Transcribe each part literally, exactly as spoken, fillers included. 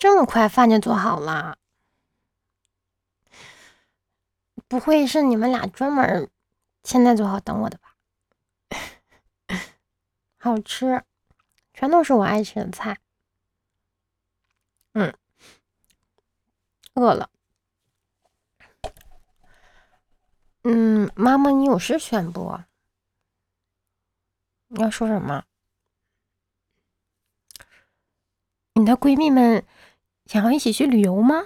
这么快饭就做好了？不会是你们俩专门现在做好等我的吧？好吃，全都是我爱吃的菜。嗯，饿了。嗯，妈妈，你有事宣布？你要说什么？你的闺蜜们想要一起去旅游吗？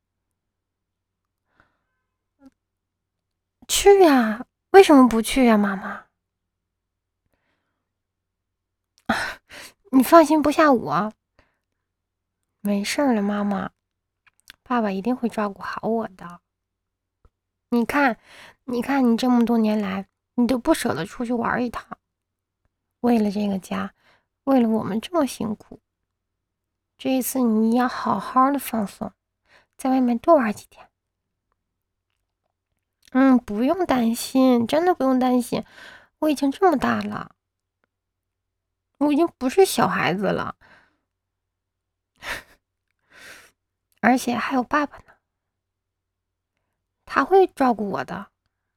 去呀，为什么不去呀，妈妈？你放心不下我。没事了，妈妈，爸爸一定会照顾好我的。你看，你看，你这么多年来，你都不舍得出去玩一趟，为了这个家，为了我们这么辛苦。这一次你要好好的放松，在外面多玩几天。嗯，不用担心，真的不用担心，我已经这么大了，我已经不是小孩子了，而且还有爸爸呢，他会照顾我的，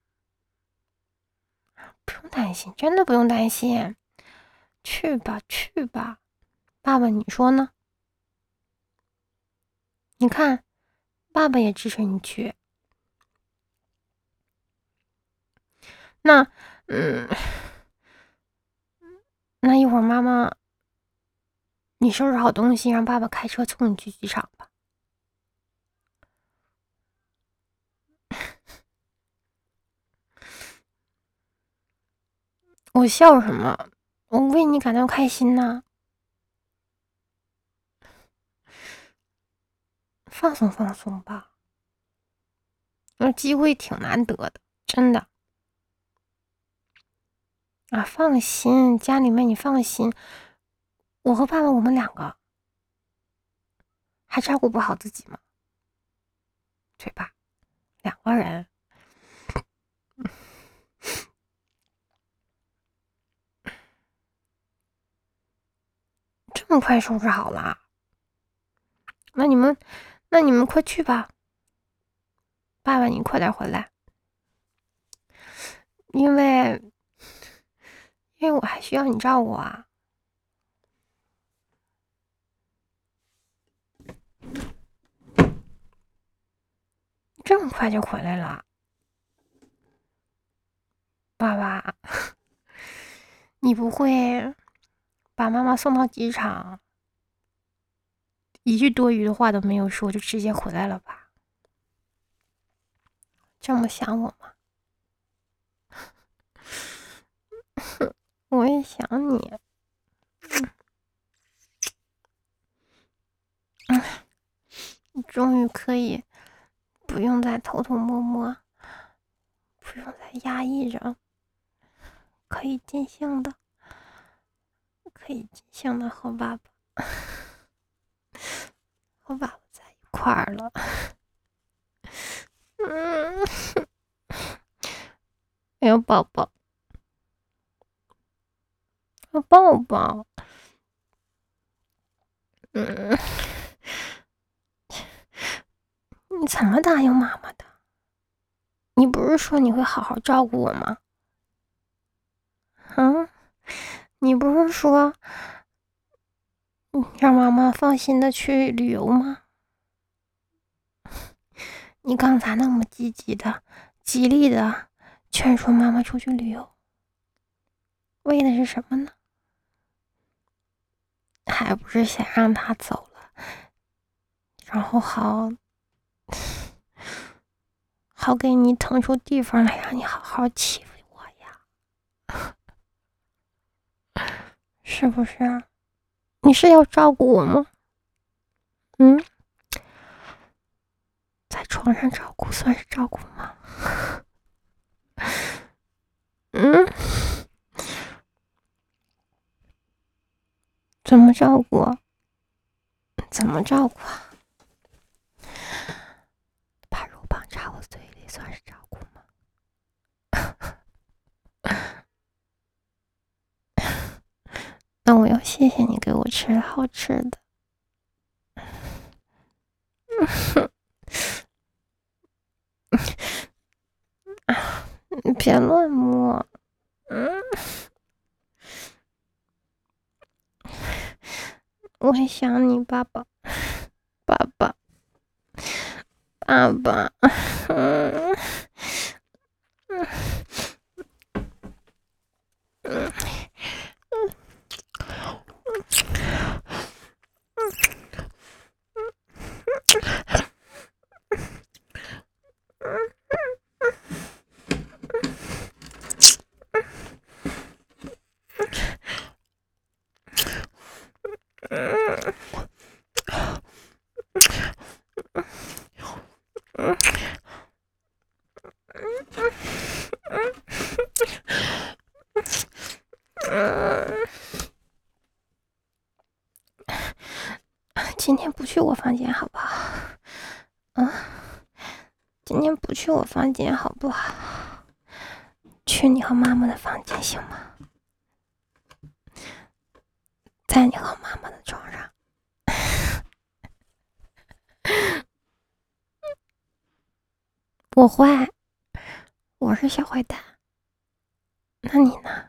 不用担心，真的不用担心。去吧，去吧，爸爸，你说呢？你看，爸爸也支持你去。那，嗯，那一会儿妈妈，你收拾好东西，让爸爸开车送你去机场吧。我笑什么？我为你感到开心呢。放松放松吧，那机会挺难得的，真的。啊，放心，家里面你放心，我和爸爸我们两个还照顾不好自己吗？对吧？两个人，这么快收拾好了？那你们，那你们快去吧。爸爸，你快点回来，因为，因为我还需要你照顾啊。这么快就回来了，爸爸，你不会把妈妈送到机场，一句多余的话都没有说就直接回来了吧？这么想我吗？我也想你。你终于可以不用再偷偷摸摸，不用再压抑着，可以尽兴的，可以尽兴的和爸爸，和爸爸在一块儿了。嗯，要抱抱，要抱抱。嗯，你怎么答应妈妈的？你不是说你会好好照顾我吗？嗯，你不是说让妈妈放心的去旅游吗？你刚才那么积极的、极力的劝说妈妈出去旅游，为的是什么呢？还不是想让她走了，然后好好给你腾出地方来，让你好好欺负我呀，是不是啊？你是要照顾我吗？嗯，在床上照顾算是照顾吗？嗯，怎么照顾？怎么照顾啊？把肉棒插我嘴里算是照顾吗？那我要谢谢你给我吃好吃的。 你别乱摸。嗯，我很想你，爸爸，爸爸，爸爸。嗯嗯嗯嗯，今天不去我房间好不好？嗯，今天不去我房间好不好？去你和妈妈的房间行吗？在你和妈妈的床上。我坏，我是小坏蛋。那你呢？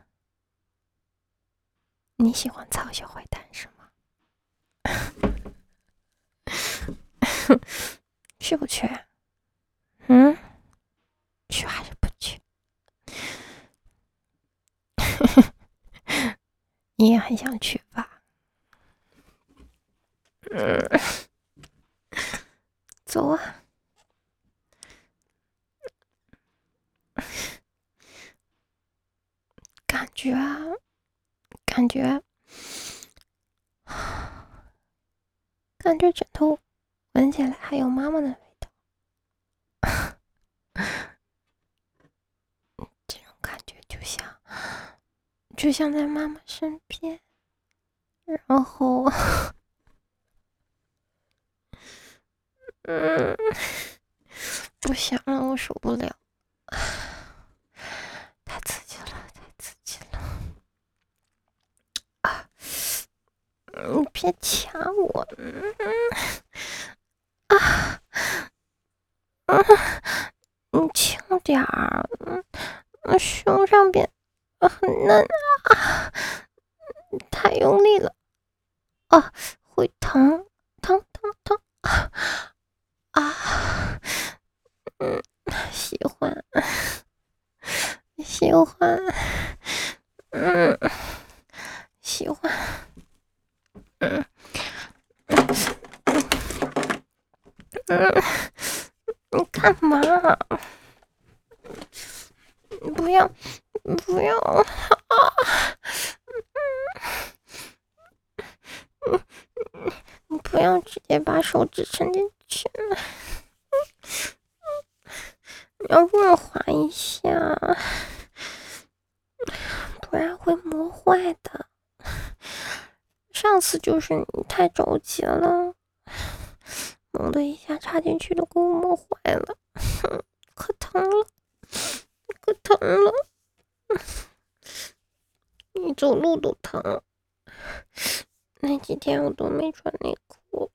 你喜欢操小坏蛋是吗？去不去？嗯，去还是不去？你也很想去吧？嗯，走啊！感觉啊，感觉，感觉枕头闻起来还有妈妈的味道。这种感觉就像，就像在妈妈身边，然后，嗯，不想了，我受不了，太刺激了，太刺激了！啊，你别掐我，嗯啊，嗯，你轻点儿，嗯，胸上边很嫩啊，太用力了，啊，会疼，疼疼疼啊！嗯，喜欢，喜欢，嗯，喜欢，嗯嗯，你干嘛？不要，不要啊！你不要直接把手指伸进去，你要润滑一下，不然会磨坏的。上次就是你太着急了，猛的一下插进去都给我磨坏了，可疼了，可疼了，你走路都疼。那几天我都没穿内裤，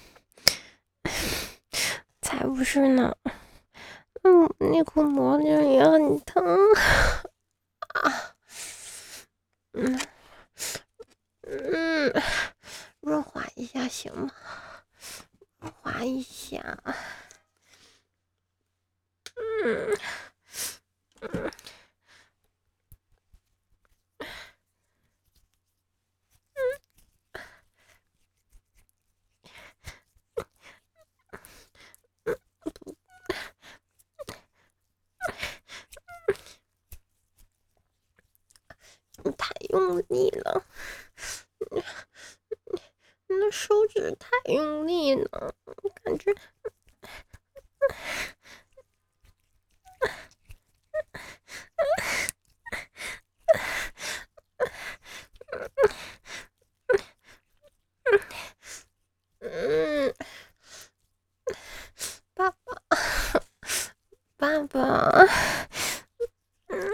才不是呢。嗯，内裤磨着也很疼啊。嗯嗯，润滑一下行吗？润滑一下。嗯嗯你太用力了，你你的手指太用力了，感觉。嗯，爸爸，爸爸，嗯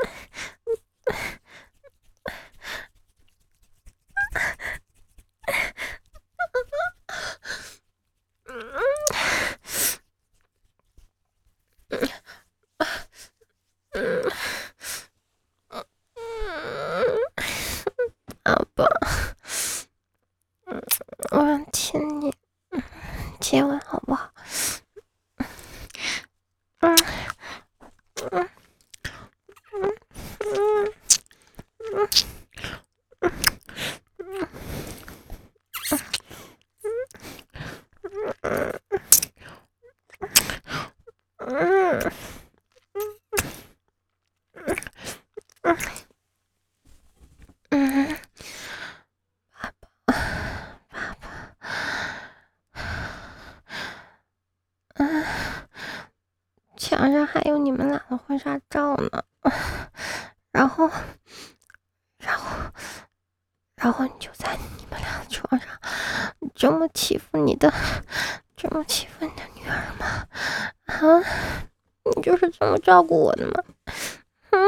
嗯接吻好不好？嗯嗯嗯嗯嗯嗯嗯，爸爸，爸爸，嗯，墙上还有你们俩的婚纱照呢。然后，然后，然后你就在你们俩的床上，这么欺负你的，这么欺负你的女儿吗？啊，你就是这么照顾我的吗？嗯，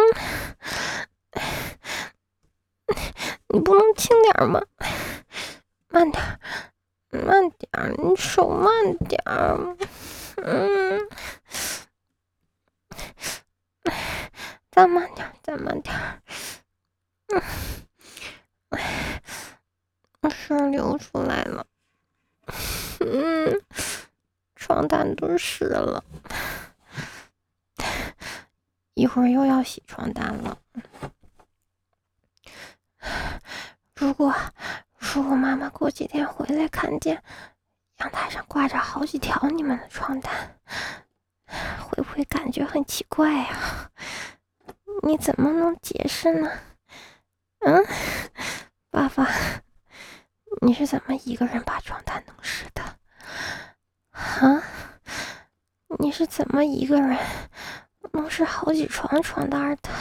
你不能轻点吗？慢点，慢点，你手慢点。嗯，再慢点，再慢点。嗯，水流出来了。嗯，床单都湿了，一会儿又要洗床单了。如果如果妈妈过几天回来看见阳台上挂着好几条你们的床单，会不会感觉很奇怪呀？你怎么能解释呢？嗯，爸爸，你是怎么一个人把床单弄湿的？啊，你是怎么一个人弄湿好几床床单的？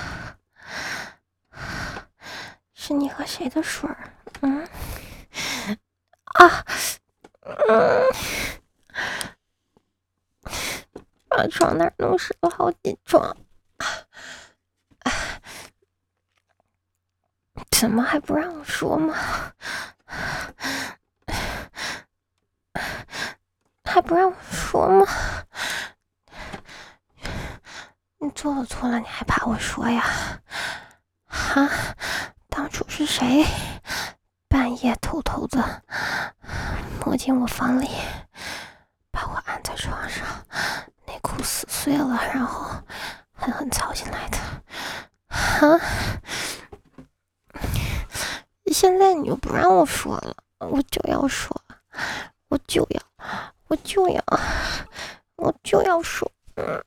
是你和谁的水儿？嗯，啊，嗯，把床单弄湿了好几床。怎么还不让我说吗？还不让我说吗？你做了错了，你还怕我说呀？哈，当初是谁半夜偷偷的摸进我房里，把我按在床上，内裤撕碎了，然后狠狠操进来的？哈，现在你又不让我说了，我就要说，我就要，我就要，我就要说。嗯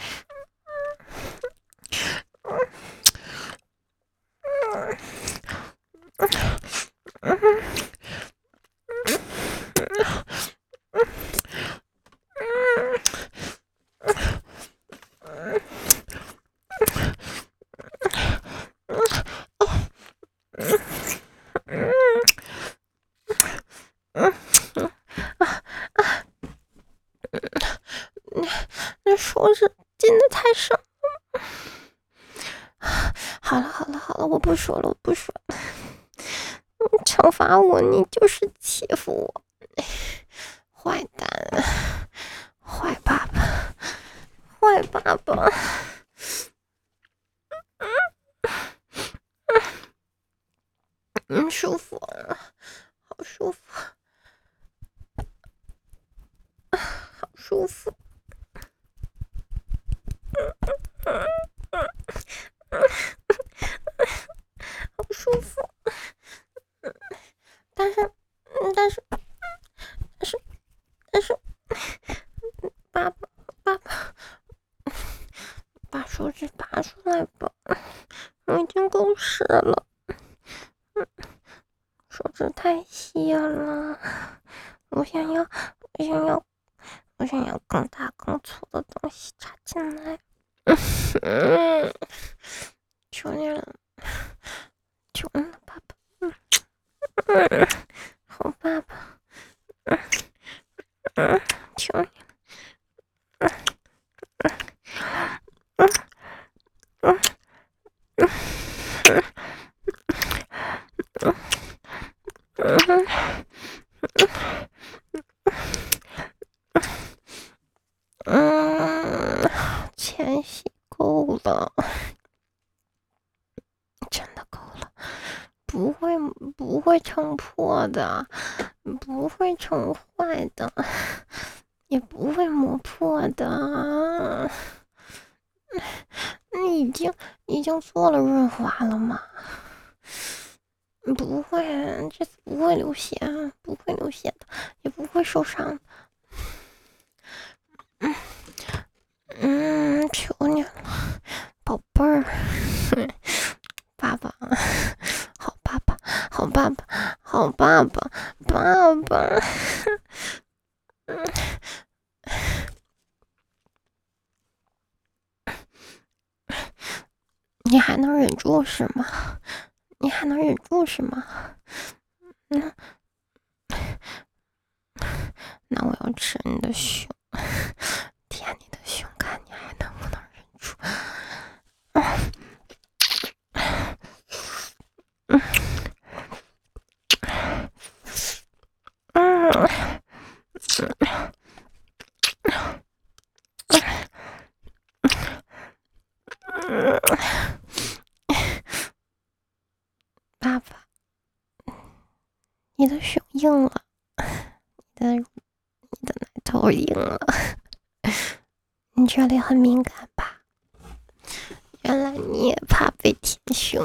那手指进的太深了。好了好了好了，我不说了，我不说了。你惩罚我，你就是欺负我，坏蛋，坏爸爸，坏爸爸。嗯，舒服了，好舒服，好舒服。好舒服。但是，但是，但是，但是，爸爸，爸爸，把手指拔出来吧，我已经够湿了。手指太细了，我想要，我想要，我想要更大更粗的东西插进来。嗯，求你了，求你了，爸爸。嗯，好爸爸。嗯嗯，求你了。嗯嗯嗯嗯嗯嗯嗯，钱洗够了，真的够了，不会不会撑破的，不会撑坏坏的，也不会磨破的。你已经已经做了润滑了吗？不会，这次不会流血，不会流血的，也不会受伤。嗯嗯，求你了，宝贝儿，爸爸，好爸爸，好爸爸，好爸爸，爸爸。你还能忍住是吗？你还能忍住是吗？嗯，那我要吃你的胸，舔你的胸，看你还能不能忍住。嗯嗯嗯，爸爸，你的胸硬了，你的你的奶头硬了，你这里很敏感吧？原来你也怕被舔胸。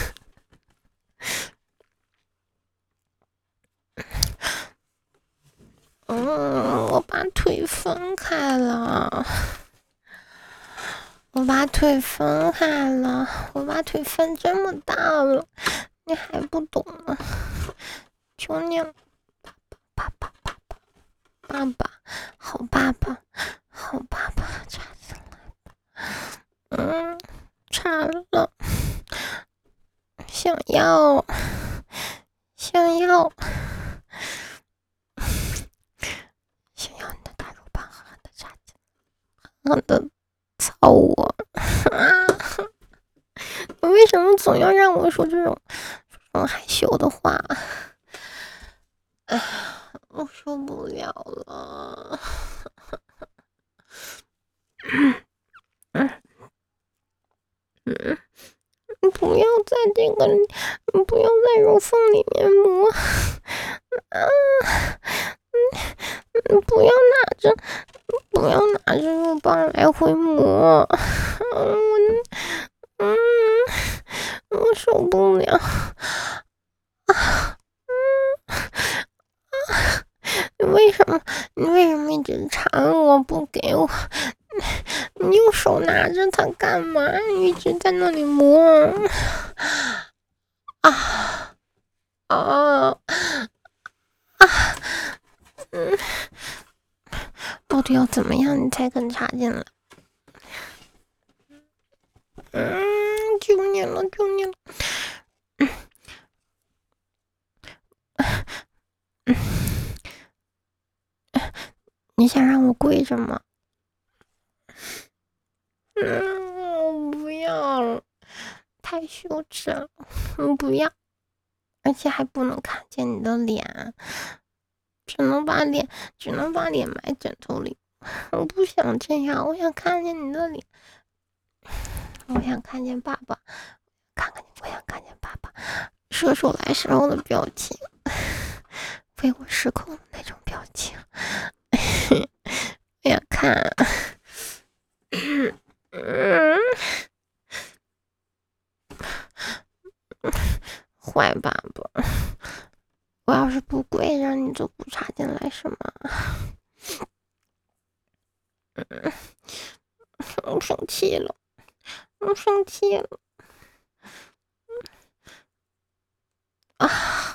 嗯，我把腿分开了，我把腿分开了，我把腿分这么大了，你还不懂吗？求你了，爸爸，爸爸，爸爸，爸爸，好爸爸，好爸爸，插进来吧。嗯，插了，想要，想要。想要你的大肉棒狠狠的插进来，狠狠的操我！啊！你为什么总要让我说这种这种害羞的话？哎，我受不了了！嗯嗯，你不要在这个，你不要在肉缝里面磨啊！你不要拿着，不要拿着肉棒来回磨。嗯嗯，我受不了。啊啊！你为什么？你为什么一直缠我不给我？你用手拿着它干嘛？你一直在那里磨。啊啊啊！嗯，到底要怎么样你才肯插进来？嗯，求你了，求你了。嗯，你想让我跪着吗？嗯，我不要了，太羞耻了，我不要，而且还不能看见你的脸，只能把脸，只能把脸埋枕头里。我不想这样，我想看见你的脸，我想看见爸爸，看看你，我想看见爸爸射出来时候的表情，飞我失控的那种表情。我想看。嗯，坏爸爸，我要是不跪着，你就不插进来是吗？嗯，我生气了，我生气了。啊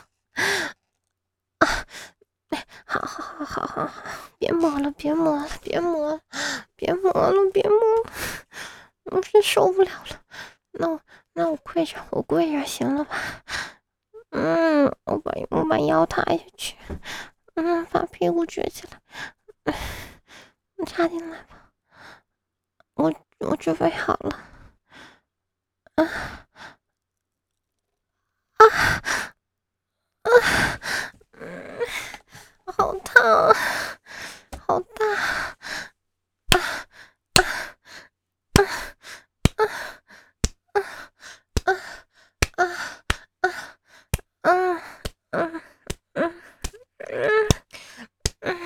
啊！好好好好好好，别摸了，别摸了，别摸了，别摸了，别摸了，我真受不了了。那我那我跪着，我跪着行了吧？嗯，我把我把腰塌下去，嗯，把屁股撅起来，你插进来吧，我我准备好了。啊啊啊！嗯，好烫，好大！啊啊啊啊啊啊啊啊啊！嗯嗯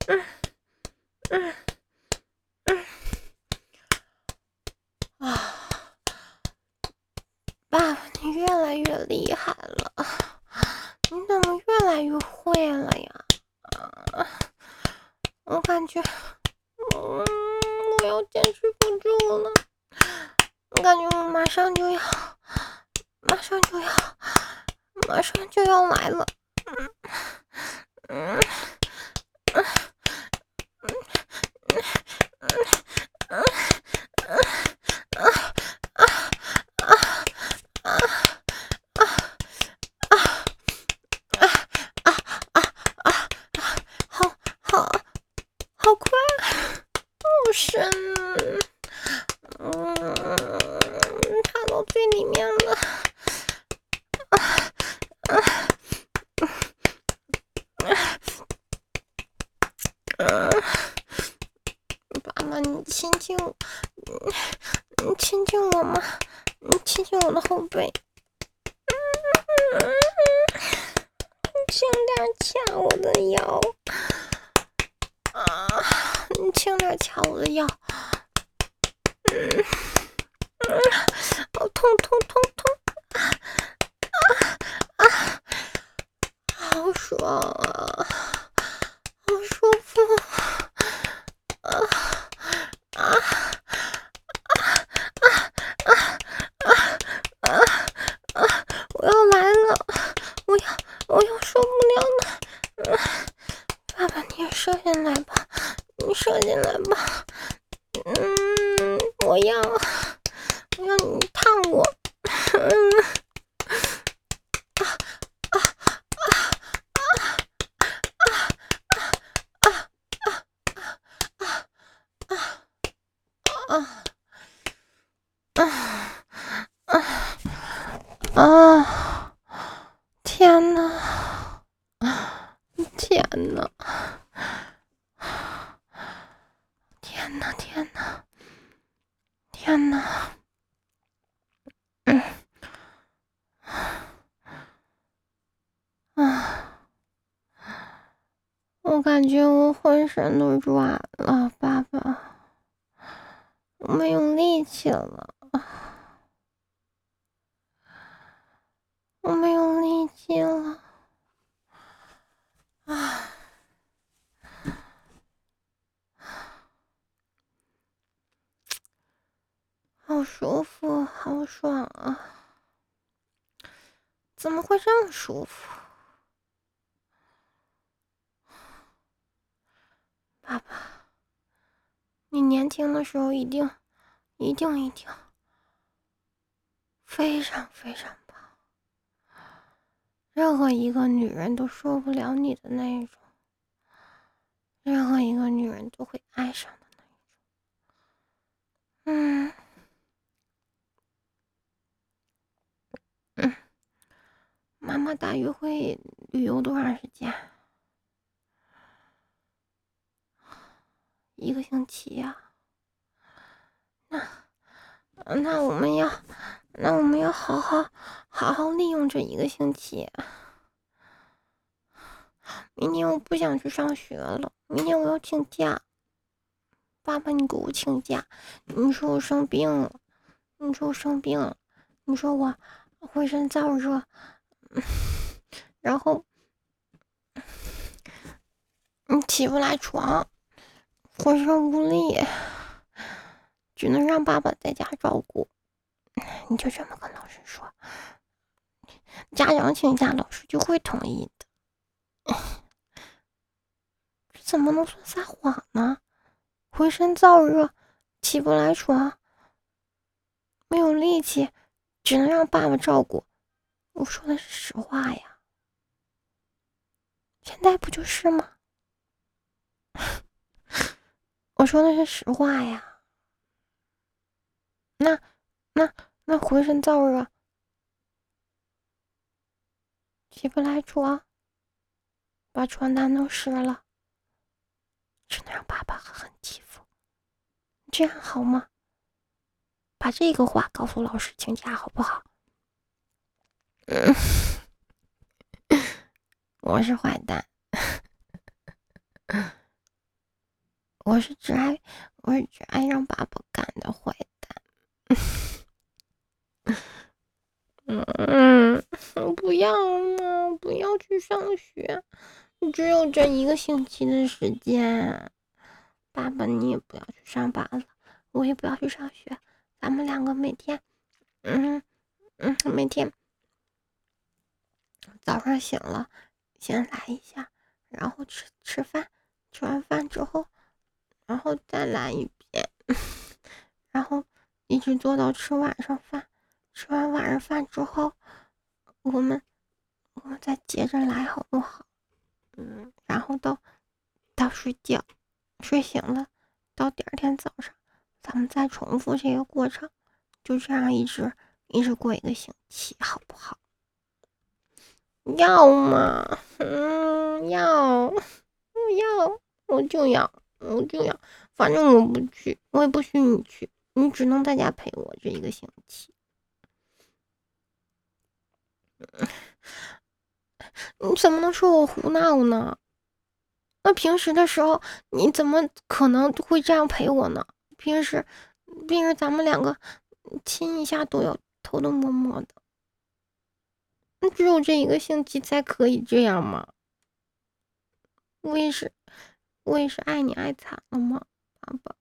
嗯嗯嗯啊！爸爸，你越来越厉害了，你怎么越来越会了呀？啊，我感觉，嗯，我要坚持不住了，我感觉我马上就要，马上就要，马上就要来了。嗯嗯嗯嗯嗯嗯嗯啊啊啊啊啊啊啊啊啊！好好好快，好深，嗯，插到最里面了。啊啊啊！爸爸，你亲亲我，你亲亲我吗？你亲亲我的后背。嗯，你轻点掐我的腰。啊，你轻点掐我的腰。嗯嗯，好痛痛痛痛！啊啊，好爽啊，好舒服！啊啊啊啊啊啊啊！我要来了，我要我要受不了了！爸爸，你也射进来吧，你射进来吧。嗯，我要我要你烫我。嗯啊啊啊啊啊啊啊啊啊啊啊！天哪！天哪！天哪！天哪！天哪！嗯啊！我感觉我浑身都软了，爸爸，我没有力气了，我没有力气了啊！好舒服，好爽啊！怎么会这么舒服？爸爸，你年轻的时候一定、一定、一定非常非常棒，任何一个女人都受不了你的那种，任何一个女人都会爱上的那种。嗯嗯，妈妈大约会旅游多长时间？一个星期呀、那那我们要，那我们要好好好好利用这一个星期。明天我不想去上学了，明天我要请假。爸爸，你给我请假。你说我生病了，你说我生病了，你说我浑身燥热，然后你起不来床，浑身无力，只能让爸爸在家照顾。你就这么跟老师说，家长请假，老师就会同意的。这怎么能算撒谎呢？浑身燥热，起不来床，没有力气，只能让爸爸照顾。我说的是实话呀，现在不就是吗？我说的是实话呀。那那那浑身燥热，起不来床，把床单都湿了，只能让爸爸狠狠欺负。这样好吗？把这个话告诉老师请假好不好？嗯，我是坏蛋。 我是只爱我是只爱让爸爸干的坏蛋。嗯，不要嘛，不要去上学，只有这一个星期的时间。爸爸，你也不要去上班了，我也不要去上学，咱们两个每天，嗯嗯，每天早上醒了，先来一下，然后吃吃饭，吃完饭之后，然后再来一遍，然后一直做到吃晚上饭，吃完晚上饭之后，我们我们再接着来，好不好？嗯，然后到到睡觉，睡醒了，到第二天早上，咱们再重复这个过程，就这样一直一直过一个星期，好不好？要吗？嗯，要，要，我就要，我就要，反正我不去，我也不许你去，你只能在家陪我这一个星期。你怎么能说我胡闹呢？那平时的时候，你怎么可能会这样陪我呢？平时，平时咱们两个亲一下都要偷偷摸摸的，只有这一个星期才可以这样吗？我也是，我也是爱你爱惨了吗，爸爸？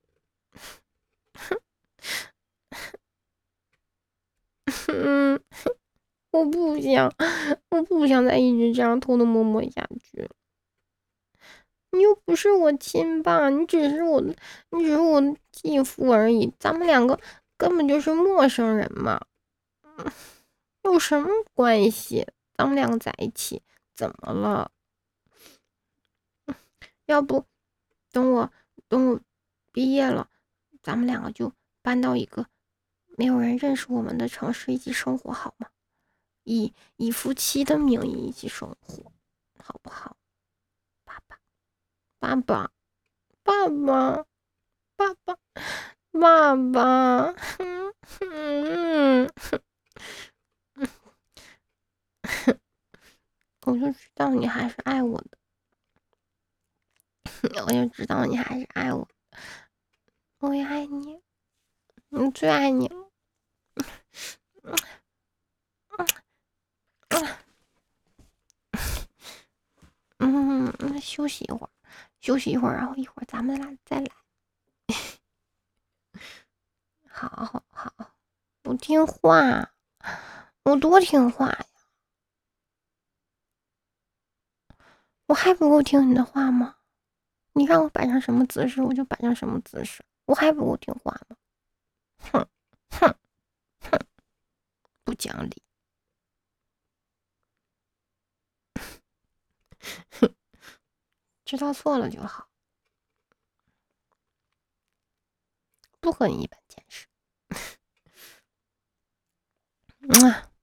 嗯，我不想，我不想再一直这样偷偷摸摸下去了。你又不是我亲爸，你只是我，你只是我继父而已，咱们两个根本就是陌生人嘛。有什么关系？咱们两个在一起怎么了？要不等我等我毕业了，咱们两个就搬到一个没有人认识我们的城市一起生活好吗？以以夫妻的名义一起生活，好不好？爸爸，爸爸，爸爸，爸爸，爸爸，嗯嗯，我就知道你还是爱我的。我就知道你还是爱我，我也爱你，我最爱你了。嗯，那休息一会儿，休息一会儿，然后一会儿咱们俩再来。好，好，好，我听话，我多听话呀！我还不够听你的话吗？你让我摆成什么姿势，我就摆成什么姿势，我还不够听话吗？哼，哼，哼，不讲理。知道错了就好，不和你一般见识。嗯。